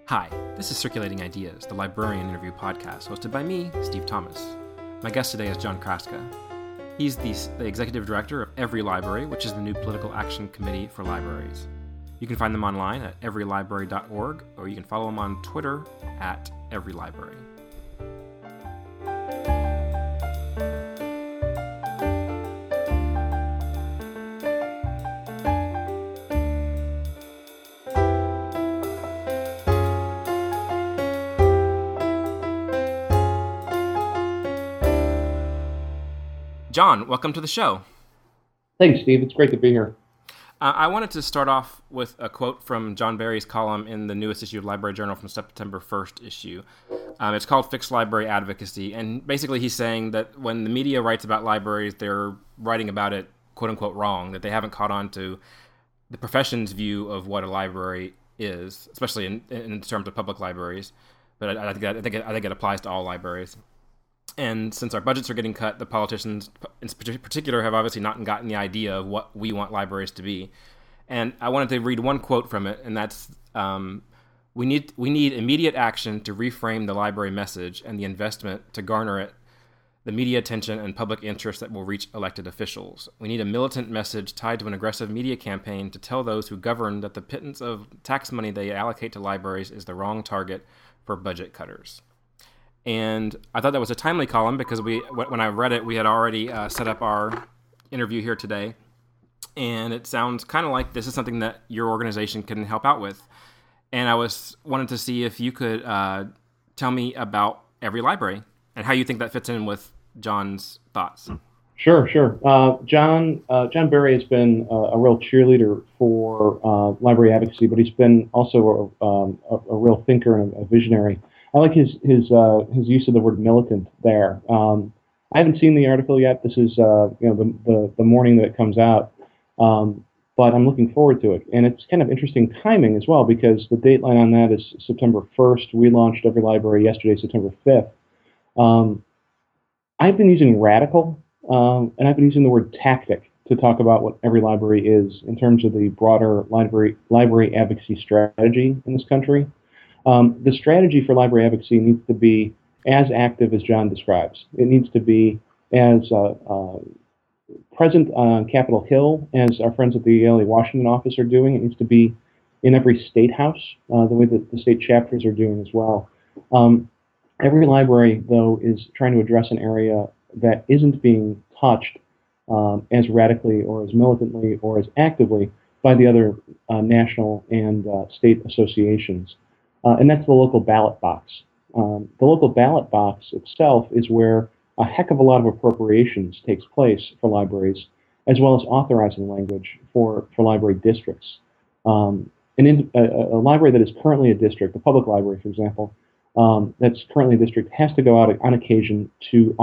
Hi, this is Circulating Ideas, the librarian interview podcast hosted by me, Steve Thomas. My guest today is John Kraska. He's the executive director of Every Library, which is the new political action committee for libraries. You can find them online at everylibrary.org, or you can follow them on Twitter at everylibrary. John, welcome to the show. Thanks, Steve. It's great to be here. I wanted to start off with a quote from John Barry's column in the newest issue of Library Journal from September 1st issue. It's called Fix Library Advocacy, and basically he's saying that when the media writes about libraries, they're writing about it, quote-unquote, wrong, that they haven't caught on to the profession's view of what a library is, especially in terms of public libraries. But I think it applies to all libraries. And since our budgets are getting cut, the politicians in particular have obviously not gotten the idea of what we want libraries to be. And I wanted to read one quote from it, and that's, we need immediate action to reframe the library message and the investment to garner it, the media attention and public interest that will reach elected officials. We need a militant message tied to an aggressive media campaign to tell those who govern that the pittance of tax money they allocate to libraries is the wrong target for budget cutters. And I thought that was a timely column because when I read it, we had already set up our interview here today. And it sounds kind of like this is something that your organization can help out with. And I wanted to see if you could tell me about Every Library and how you think that fits in with John's thoughts. Sure. John Barry has been a real cheerleader for library advocacy, but he's been also a real thinker and a visionary. I like his use of the word militant there. I haven't seen the article yet. This is the morning that it comes out, but I'm looking forward to it. And it's kind of interesting timing as well because the dateline on that is September 1st. We launched Every Library yesterday, September 5th. I've been using radical, and I've been using the word tactic to talk about what Every Library is in terms of the broader library advocacy strategy in this country. The strategy for library advocacy needs to be as active as John describes. It needs to be as present on Capitol Hill as our friends at the LA Washington office are doing. It needs to be in every state house, the way that the state chapters are doing as well. Every library, though, is trying to address an area that isn't being touched as radically or as militantly or as actively by the other national and state associations. And that's the local ballot box. The local ballot box itself is where a heck of a lot of appropriations takes place for libraries, as well as authorizing language for library districts. A library that is currently a district, a public library, for example, that's currently a district, has to go out on occasion to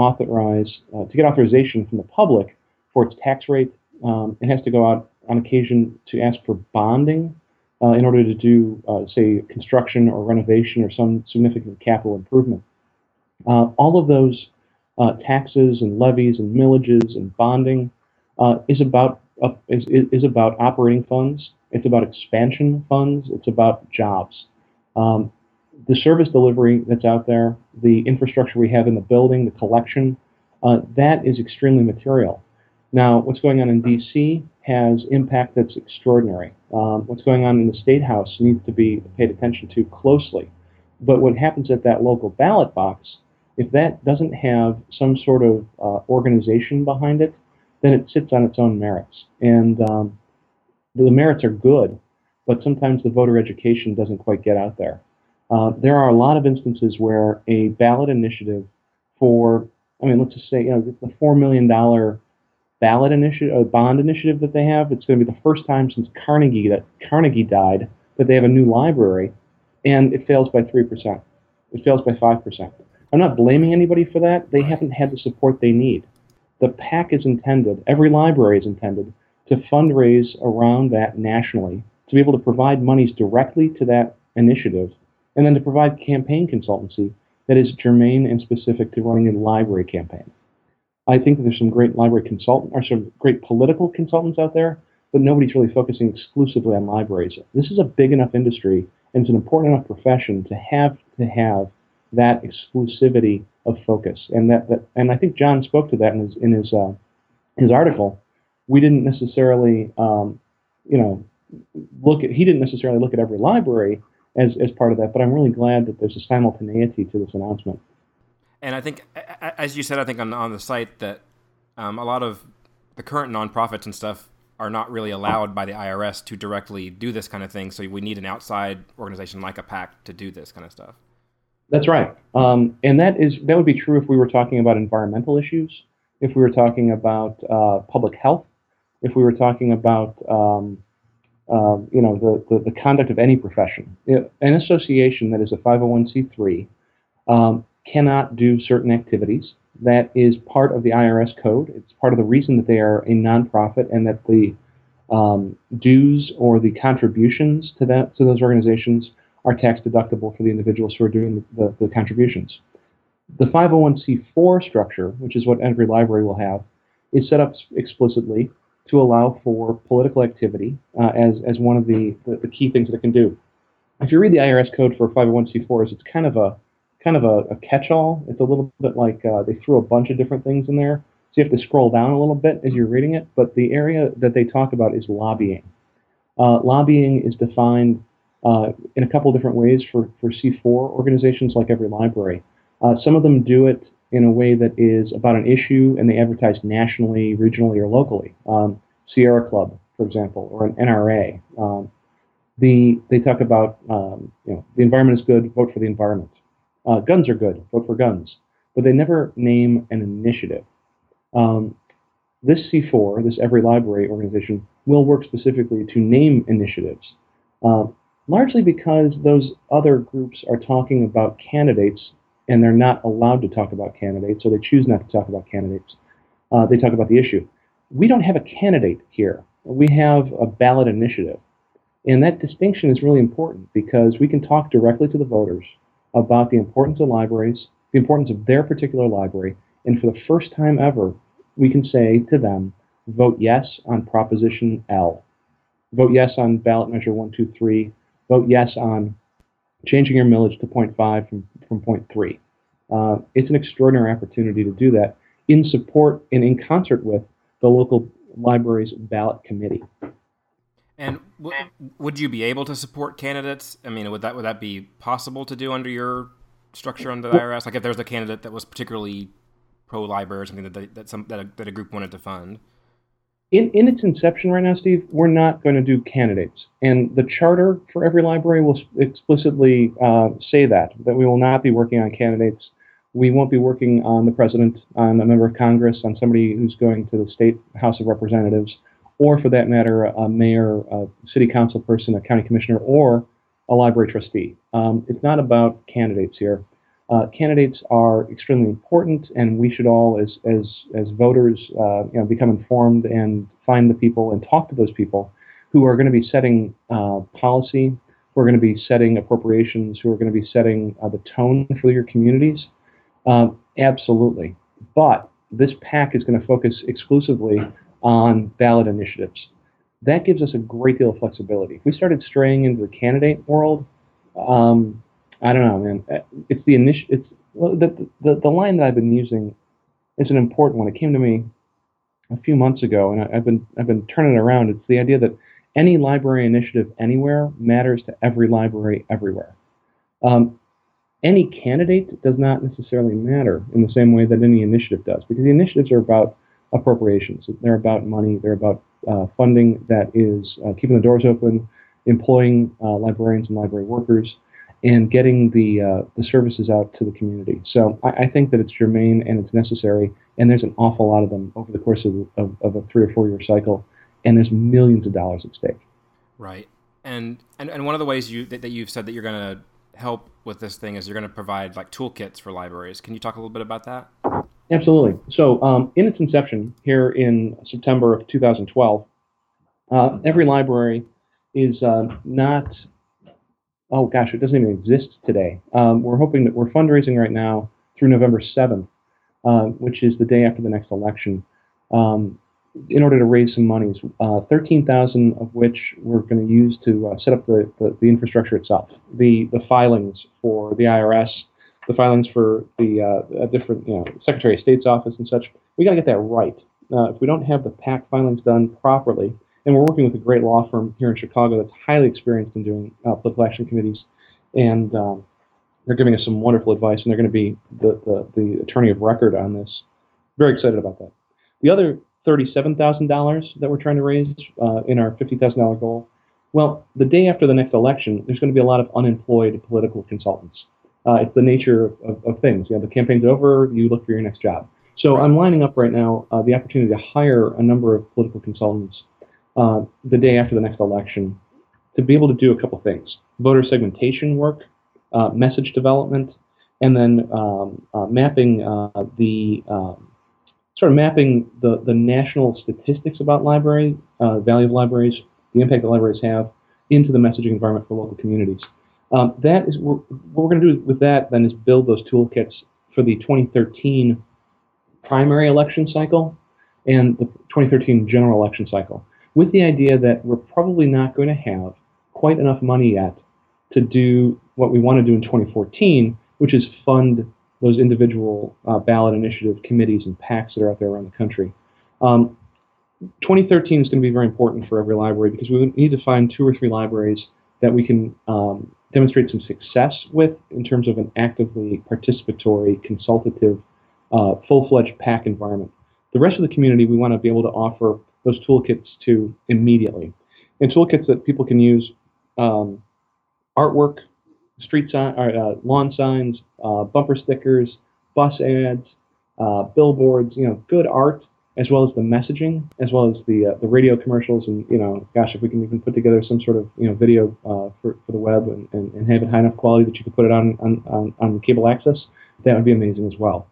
get authorization from the public for its tax rate. It has to go out on occasion to ask for bonding in order to do, say, construction or renovation or some significant capital improvement. All of those taxes and levies and millages and bonding is about operating funds. It's about expansion funds. It's about jobs. The service delivery that's out there, the infrastructure we have in the building, the collection, that is extremely material. Now, what's going on in D.C. has impact that's extraordinary. What's going on in the State House needs to be paid attention to closely. But what happens at that local ballot box, if that doesn't have some sort of organization behind it, then it sits on its own merits. And the merits are good, but sometimes the voter education doesn't quite get out there. There are a lot of instances where a ballot initiative let's just say, the $4 million ballot initiative, bond initiative that they have, it's going to be the first time since Carnegie died that they have a new library, and it fails by 3%. It fails by 5%. I'm not blaming anybody for that. They haven't had the support they need. The PAC is intended, every library is intended, to fundraise around that nationally, to be able to provide monies directly to that initiative, and then to provide campaign consultancy that is germane and specific to running a library campaign. I think that there's some great some great political consultants out there, but nobody's really focusing exclusively on libraries. This is a big enough industry and it's an important enough profession to have that exclusivity of focus. And I think John spoke to that in his article. We didn't necessarily, you know, he didn't necessarily look at every library as part of that, but I'm really glad that there's a simultaneity to this announcement. And I think, as you said, I think on the site that a lot of the current nonprofits and stuff are not really allowed by the IRS to directly do this kind of thing. So we need an outside organization like a PAC to do this kind of stuff. That's right, and that would be true if we were talking about environmental issues, if we were talking about public health, if we were talking about the conduct of any profession. An association that is a 501c3 cannot do certain activities. That is part of the IRS code. It's part of the reason that they are a nonprofit, and that the dues or the contributions to those organizations are tax deductible for the individuals who are doing the contributions. The 501c4 structure, which is what every library will have, is set up explicitly to allow for political activity as one of the key things that it can do. If you read the IRS code for 501c4s, it's kind of a catch-all. It's a little bit like they threw a bunch of different things in there, so you have to scroll down a little bit as you're reading it. But the area that they talk about is lobbying. Lobbying is defined in a couple different ways for C4 organizations like every library. Some of them do it in a way that is about an issue, and they advertise nationally, regionally, or locally. Sierra Club, for example, or an NRA. They talk about the environment is good, vote for the environment. Guns are good, vote for guns. But they never name an initiative. This C4, this Every Library organization, will work specifically to name initiatives, largely because those other groups are talking about candidates, and they're not allowed to talk about candidates, so they choose not to talk about candidates. They talk about the issue. We don't have a candidate here. We have a ballot initiative. And that distinction is really important because we can talk directly to the voters about the importance of libraries, the importance of their particular library, and for the first time ever, we can say to them, vote yes on Proposition L. Vote yes on ballot measure 123. Vote yes on changing your millage to 0.5 from 0.3. It's an extraordinary opportunity to do that in support and in concert with the local library's ballot committee. And would you be able to support candidates? I mean, would that be possible to do under your structure under the IRS? Like if there's a candidate that was particularly pro-library or something that a group wanted to fund? In its inception right now, Steve, we're not going to do candidates. And the charter for every library will explicitly say that we will not be working on candidates. We won't be working on the president, on a member of Congress, on somebody who's going to the state House of Representatives, or for that matter, a mayor, a city council person, a county commissioner, or a library trustee. It's not about candidates here. Candidates are extremely important, and we should all, as voters, become informed and find the people and talk to those people who are going to be setting policy, who are going to be setting appropriations, who are going to be setting the tone for your communities. Absolutely. But this PAC is going to focus exclusively on ballot initiatives. That gives us a great deal of flexibility. If we started straying into the candidate world, I don't know, man. It's the line that I've been using is an important one. It came to me a few months ago, and I've been turning it around. It's the idea that any library initiative anywhere matters to every library everywhere. Any candidate does not necessarily matter in the same way that any initiative does, because the initiatives are about appropriations. They're about money. They're about funding that is keeping the doors open, employing librarians and library workers, and getting the services out to the community. So I think that it's germane and it's necessary, and there's an awful lot of them over the course of a 3 or 4 year cycle, and there's millions of dollars at stake. Right, and one of the ways that you've said that you're going to help with this thing is you're going to provide like toolkits for libraries. Can you talk a little bit about that? Absolutely. So in its inception here in September of 2012, every library is not. Oh gosh, it doesn't even exist today. We're hoping that we're fundraising right now through November 7th, which is the day after the next election, in order to raise some monies, 13,000 of which we're going to use to set up the infrastructure itself, the filings for the IRS, the filings for the different Secretary of State's office and such. We got to get that right. If we don't have the PAC filings done properly, and we're working with a great law firm here in Chicago that's highly experienced in doing political action committees, and they're giving us some wonderful advice, and they're going to be the attorney of record on this. Very excited about that. The other $37,000 that we're trying to raise in our $50,000 goal, well, the day after the next election, there's going to be a lot of unemployed political consultants. It's the nature of things. The campaign's over, you look for your next job. So I'm lining up right now the opportunity to hire a number of political consultants the day after the next election to be able to do a couple things: voter segmentation work, message development, and then mapping the national statistics about library, value of libraries, the impact that libraries have, into the messaging environment for local communities. That is what we're going to do with that. Then is build those toolkits for the 2013 primary election cycle and the 2013 general election cycle, with the idea that we're probably not going to have quite enough money yet to do what we want to do in 2014, which is fund those individual ballot initiative committees and PACs that are out there around the country. 2013 is going to be very important for every library because we need to find 2 or 3 libraries that we can demonstrate some success with in terms of an actively participatory, consultative, full-fledged PAC environment. The rest of the community we want to be able to offer those toolkits to immediately. And toolkits that people can use: artwork, street sign, lawn signs, bumper stickers, bus ads, billboards, good art, as well as the messaging, as well as the radio commercials, and gosh, if we can even put together some sort of video for the web and have it high enough quality that you could put it on cable access, that would be amazing as well.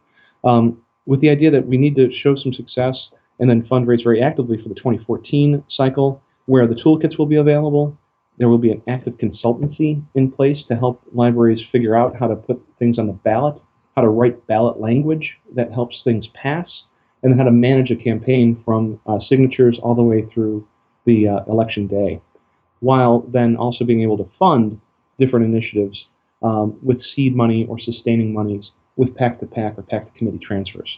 With the idea that we need to show some success and then fundraise very actively for the 2014 cycle, where the toolkits will be available. There will be an active consultancy in place to help libraries figure out how to put things on the ballot, how to write ballot language that helps things pass, and then how to manage a campaign from signatures all the way through the election day, while then also being able to fund different initiatives with seed money or sustaining monies with PAC-to-PAC or PAC-to-committee transfers.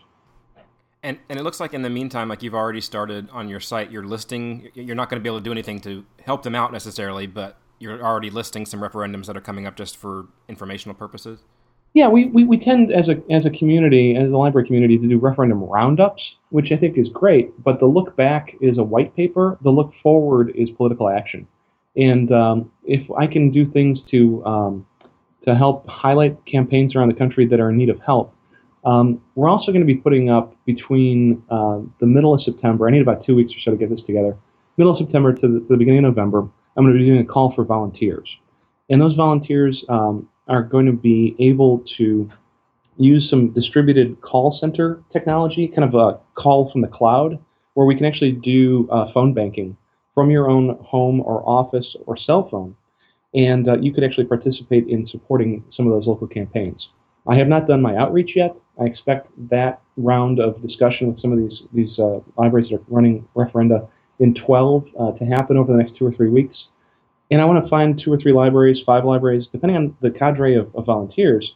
And it looks like in the meantime, like you've already started on your site, you're listing, you're not going to be able to do anything to help them out necessarily, but you're already listing some referendums that are coming up just for informational purposes. Yeah, we tend as a community, as a library community, to do referendum roundups, which I think is great, but the look back is a white paper, the look forward is political action. And if I can do things to help highlight campaigns around the country that are in need of help, we're also going to be putting up between the middle of September, I need about 2 weeks or so to get this together, middle of September to the beginning of November, I'm going to be doing a call for volunteers. And those volunteers are going to be able to use some distributed call center technology, kind of a call from the cloud, where we can actually do phone banking from your own home or office or cell phone. And you could actually participate in supporting some of those local campaigns. I have not done my outreach yet. I expect that round of discussion with some of these libraries that are running referenda in 12 to happen over the next 2 or 3 weeks. And I want to find 2 or 3 libraries, 5 libraries, depending on the cadre of volunteers,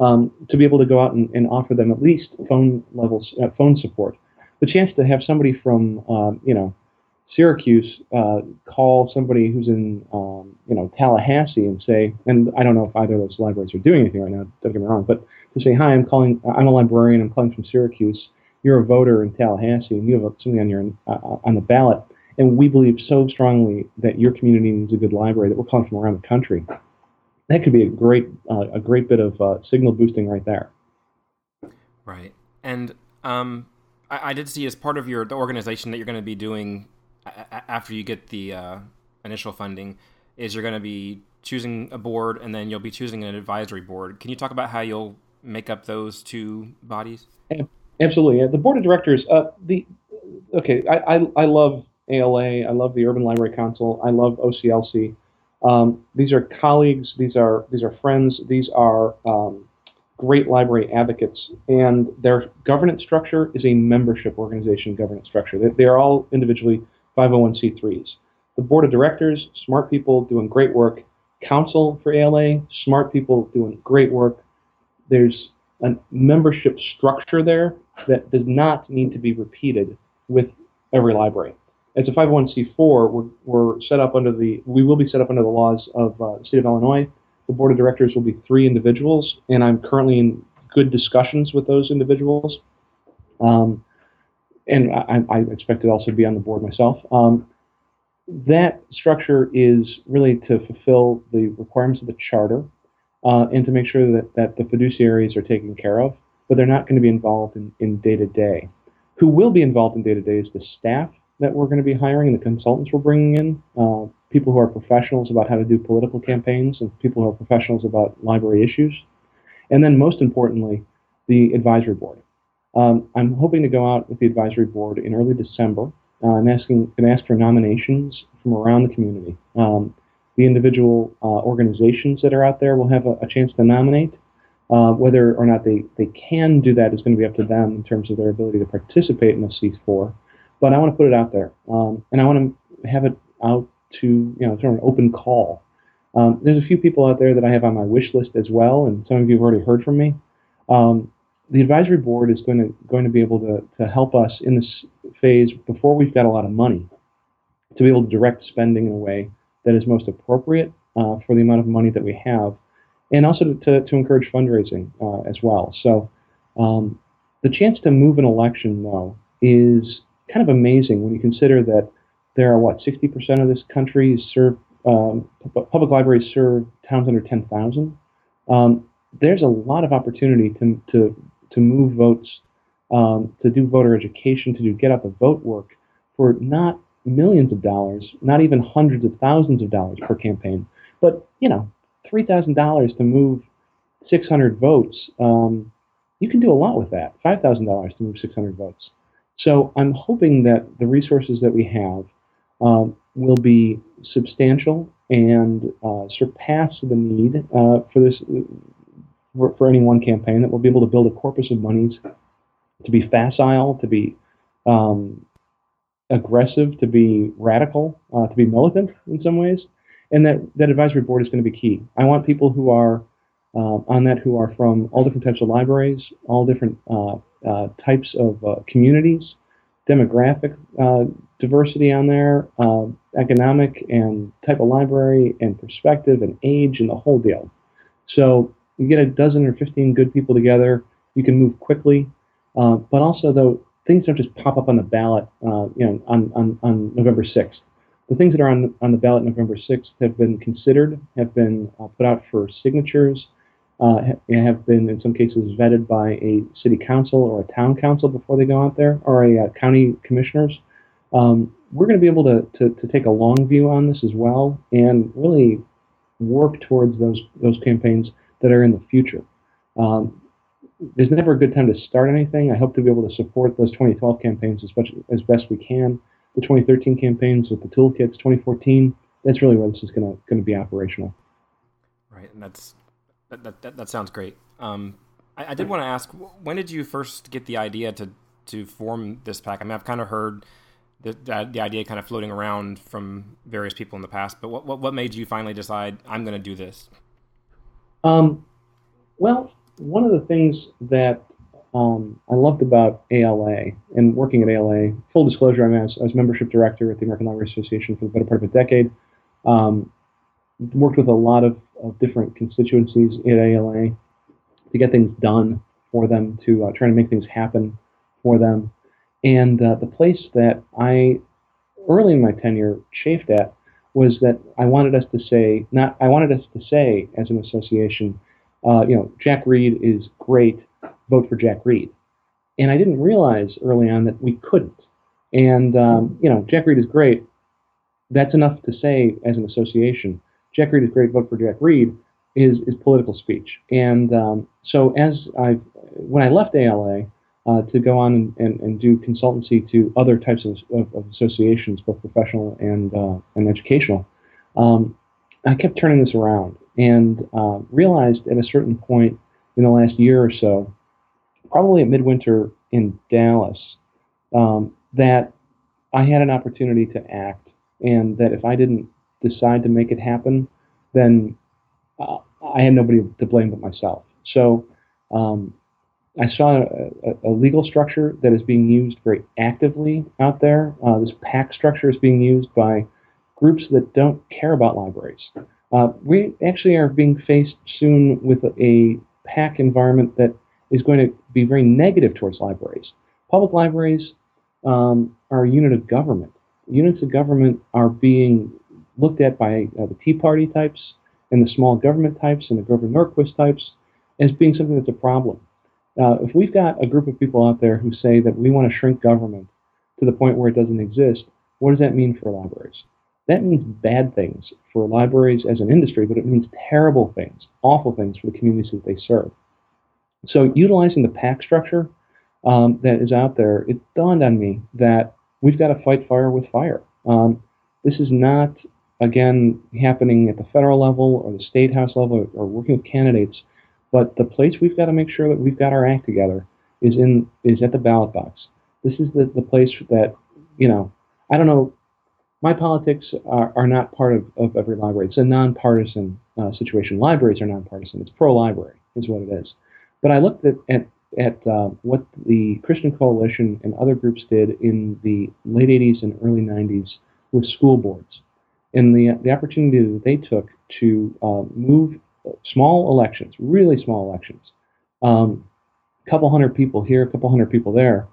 to be able to go out and offer them at least phone support. The chance to have somebody from Syracuse call somebody who's in Tallahassee and say, and I don't know if either of those libraries are doing anything right now, don't get me wrong, but to say, hi, I'm a librarian, I'm calling from Syracuse, you're a voter in Tallahassee, and you have something on the ballot, and we believe so strongly that your community needs a good library that we're calling from around the country. That could be a great bit of signal boosting right there. Right, and I did see as part of the organization that you're going to be doing after you get the initial funding is you're going to be choosing a board, and then you'll be choosing an advisory board. Can you talk about how you'll make up those 2 bodies? Absolutely. Yeah. The board of directors. I love ALA. I love the Urban Library Council. I love OCLC. These are colleagues. These are friends. These are great library advocates, and their governance structure is a membership organization governance structure. They are all individually 501c3s. The board of directors, smart people doing great work. Council for ALA, smart people doing great work. There's a membership structure there that does not need to be repeated with every library. As a 501c4, we're set up under we will be set up under the laws of the state of Illinois. The board of directors will be 3 individuals, and I'm currently in good discussions with those individuals. And I expect to also be on the board myself. That structure is really to fulfill the requirements of the charter and to make sure that the fiduciaries are taken care of, but they're not going to be involved in day-to-day. Who will be involved in day-to-day is the staff that we're going to be hiring and the consultants we're bringing in, people who are professionals about how to do political campaigns and people who are professionals about library issues. And then most importantly, the advisory board. I'm hoping to go out with the advisory board in early December. I'm going to ask for nominations from around the community. The individual organizations that are out there will have a chance to nominate. Whether or not they can do that is going to be up to them in terms of their ability to participate in the C4. But I want to put it out there, and I want to have it out to sort of an open call. There's a few people out there that I have on my wish list as well, and some of you have already heard from me. The advisory board is going to be able to help us in this phase before we've got a lot of money to be able to direct spending in a way that is most appropriate for the amount of money that we have, and also to encourage fundraising as well. So the chance to move an election, though, is kind of amazing when you consider that there are, 60% of this country serve, public libraries serve towns under 10,000. There's a lot of opportunity to move votes, to do voter education, to do get out the vote work for not millions of dollars, not even hundreds of thousands of dollars per campaign, but $3,000 to move 600 votes. You can do a lot with that. $5,000 to move 600 votes. So I'm hoping that the resources that we have will be substantial and surpass the need for this for any one campaign. That we'll be able to build a corpus of monies to be facile, to be aggressive, to be radical, to be militant in some ways, and that advisory board is going to be key. I want people who are on that who are from all different types of libraries, all different types of communities, demographic diversity on there, economic and type of library and perspective and age and the whole deal. So you get a dozen or 15 good people together, you can move quickly, but also though things don't just pop up on the ballot on November 6th. The things that are on the ballot November 6th have been considered, have been put out for signatures, have been, in some cases, vetted by a city council or a town council before they go out there, or a county commissioners. We're going to be able to take a long view on this as well and really work towards those campaigns that are in the future. There's never a good time to start anything. I hope to be able to support those 2012 campaigns as best we can. The 2013 campaigns with the toolkits, 2014, that's really where this is going to be operational. Right, and that sounds great. I did want to ask, when did you first get the idea to form this PAC? I mean, I've kind of heard the idea kind of floating around from various people in the past, but what made you finally decide, I'm going to do this? Well, one of the things that I loved about ALA and working at ALA, full disclosure, I was membership director at the American Library Association for the better part of a decade. Worked with a lot of different constituencies at ALA to get things done for them, to try to make things happen for them. And the place that I, early in my tenure, chafed at was that I wanted us to say as an association, Jack Reed is great, vote for Jack Reed. And I didn't realize early on that we couldn't. And, Jack Reed is great. That's enough to say as an association. Jack Reed is great, vote for Jack Reed is political speech. And so when I left ALA to go on and do consultancy to other types of associations, both professional and educational, I kept turning this around and realized at a certain point in the last year or so, probably at Midwinter in Dallas, that I had an opportunity to act, and that if I didn't decide to make it happen, then I had nobody to blame but myself. So um, I saw a legal structure that is being used very actively out there. This PAC structure is being used by groups that don't care about libraries. We actually are being faced soon with a PAC environment that is going to be very negative towards libraries. Public libraries are a unit of government. Units of government are being looked at by the Tea Party types and the small government types and the Grover Norquist types as being something that's a problem. If we've got a group of people out there who say that we want to shrink government to the point where it doesn't exist, what does that mean for libraries? That means bad things for libraries as an industry, but it means terrible things, awful things for the communities that they serve. So utilizing the PAC structure that is out there, it dawned on me that we've got to fight fire with fire. This is not, again, happening at the federal level or the state house level or working with candidates, but the place we've got to make sure that we've got our act together is at the ballot box. This is the place that, I don't know, my politics are not part of every library. It's a nonpartisan situation. Libraries are nonpartisan. It's pro-library is what it is. But I looked at what the Christian Coalition and other groups did in the late 80s and early 90s with school boards, and the opportunity that they took to move small elections, really small elections, a couple hundred people here, a couple hundred people there,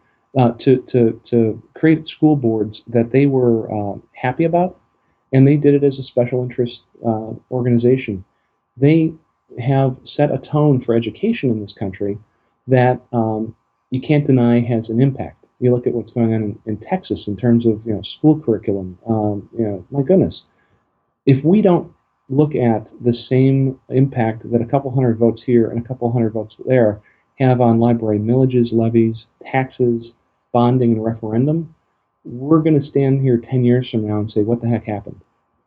to create school boards that they were happy about, and they did it as a special interest organization. They have set a tone for education in this country that you can't deny has an impact. You look at what's going on in Texas in terms of school curriculum. My goodness, if we don't look at the same impact that a couple hundred votes here and a couple hundred votes there have on library millages, levies, taxes, bonding, and referendum, we're going to stand here 10 years from now and say, what the heck happened?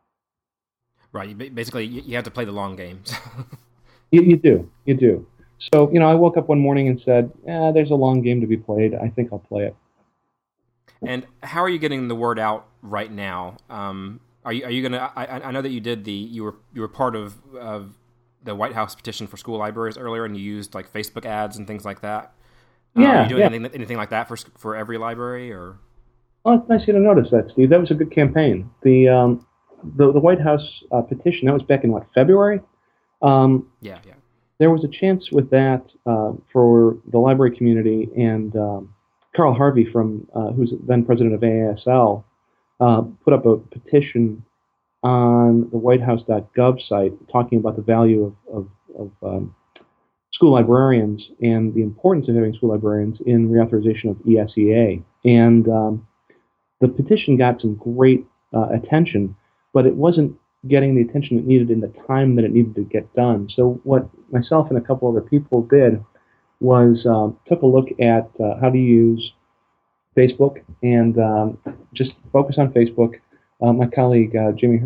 Right. Basically, you have to play the long games. You do. You do. So, I woke up one morning and said, there's a long game to be played. I think I'll play it. And how are you getting the word out right now? Are you going to? I know that you were part of the White House petition for school libraries earlier, and you used like Facebook ads and things like that. Yeah. Are you doing anything like that for every library or? Well, it's nice of you to notice that, Steve. That was a good campaign. The White House petition, that was back in February. Yeah. There was a chance with that for the library community, and Carl Harvey, who's then president of AASL, put up a petition on the whitehouse.gov site talking about the value of school librarians and the importance of having school librarians in reauthorization of ESEA. And the petition got some great attention, but it wasn't getting the attention it needed in the time that it needed to get done. So what myself and a couple other people did was took a look at how to use Facebook and just focus on Facebook. My colleague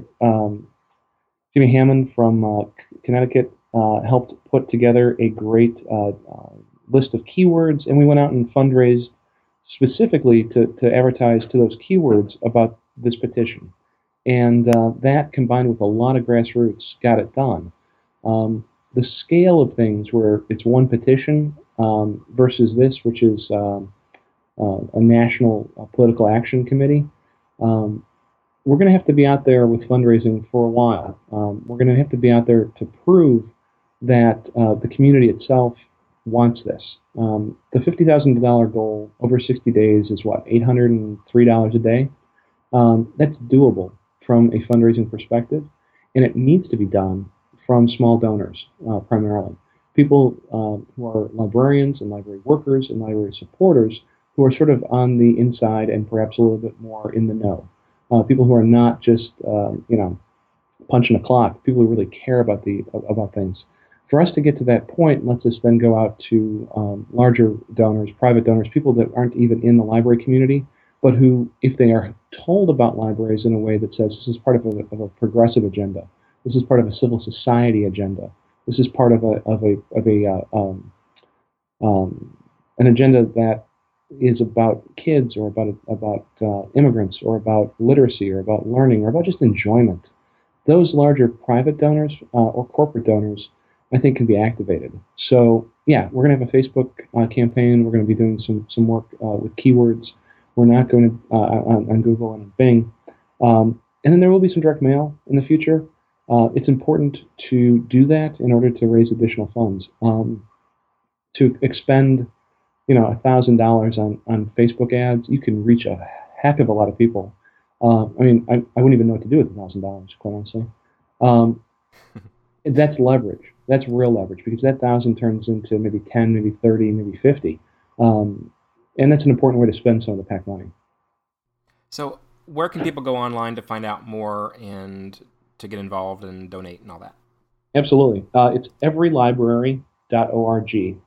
Jimmy Hammond from Connecticut helped put together a great list of keywords, and we went out and fundraised specifically to advertise to those keywords about this petition. And that, combined with a lot of grassroots, got it done. The scale of things, where it's one petition versus this, which is a national political action committee, we're going to have to be out there with fundraising for a while. We're going to have to be out there to prove that the community itself wants this. The $50,000 goal over 60 days is what, $803 a day? That's doable from a fundraising perspective, and it needs to be done from small donors primarily. People who are librarians and library workers and library supporters who are sort of on the inside and perhaps a little bit more in the know. People who are not just punching a clock. People who really care about things. For us to get to that point lets us then go out to larger donors, private donors, people that aren't even in the library community, but who, if they are told about libraries in a way that says this is part of a progressive agenda, this is part of a civil society agenda, This is part of an agenda that is about kids, or about immigrants, or about literacy, or about learning, or about just enjoyment. Those larger private donors or corporate donors, I think, can be activated. So yeah, we're going to have a Facebook campaign. We're going to be doing some work with keywords. We're not going to on Google and on Bing, and then there will be some direct mail in the future. It's important to do that in order to raise additional funds. To expend $1,000 on Facebook ads, you can reach a heck of a lot of people. I wouldn't even know what to do with $1,000, quite honestly. That's leverage. That's real leverage, because that 1,000 turns into maybe 10, maybe 30, maybe 50. And that's an important way to spend some of the PAC money. So where can people go online to find out more and to get involved and donate and all that? Absolutely. It's everylibrary.org.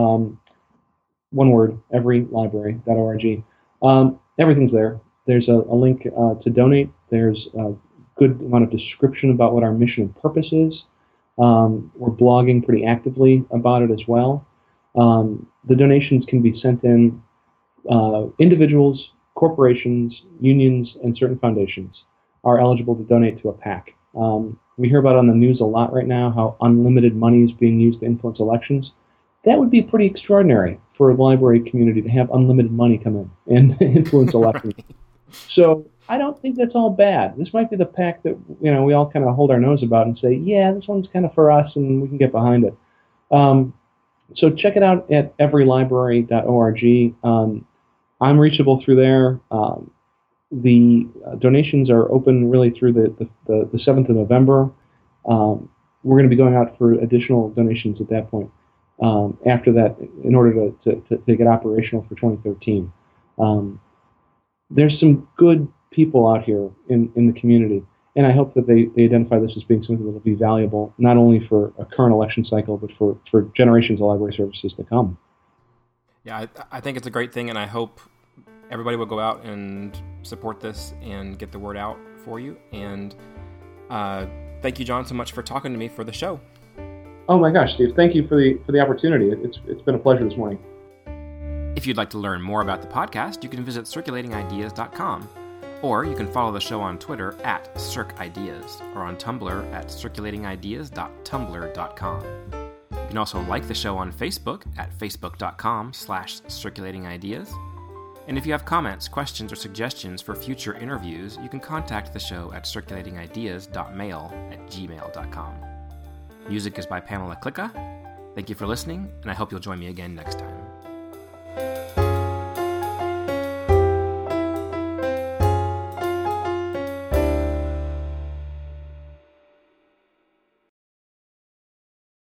One word, everylibrary.org. Everything's there. There's a link to donate. There's a good amount of description about what our mission and purpose is. We're blogging pretty actively about it as well. The donations can be sent in. Individuals, corporations, unions, and certain foundations are eligible to donate to a PAC. We hear about on the news a lot right now how unlimited money is being used to influence elections. That would be pretty extraordinary for a library community to have unlimited money come in and influence elections. Right. So I don't think that's all bad. This might be the PAC that we all kind of hold our nose about and say, yeah, this one's kind of for us, and we can get behind it. So check it out at everylibrary.org. I'm reachable through there. The donations are open really through the 7th of November. We're going to be going out for additional donations at that point. After that, in order to get operational for 2013. There's some good people out here in the community, and I hope that they identify this as being something that will be valuable, not only for a current election cycle, but for generations of library services to come. Yeah, I think it's a great thing, and I hope everybody will go out and support this and get the word out for you. And thank you, John, so much for talking to me for the show. Oh my gosh, Steve! Thank you for the opportunity. It's been a pleasure this morning. If you'd like to learn more about the podcast, you can visit circulatingideas.com, or you can follow the show on Twitter at CircIdeas, or on Tumblr at circulatingideas.tumblr.com. You can also like the show on Facebook at facebook.com/circulatingideas. And if you have comments, questions, or suggestions for future interviews, you can contact the show at circulatingideas.mail@gmail.com. Music is by Pamela Klicka. Thank you for listening, and I hope you'll join me again next time.